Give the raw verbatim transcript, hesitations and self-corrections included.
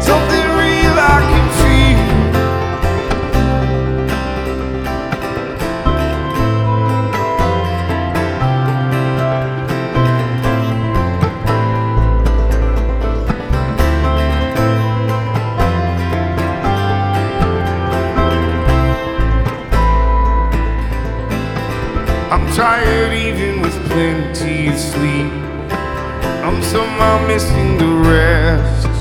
something real I can feel. I'm tired even with plenty of sleep. I'm somehow missing the rest.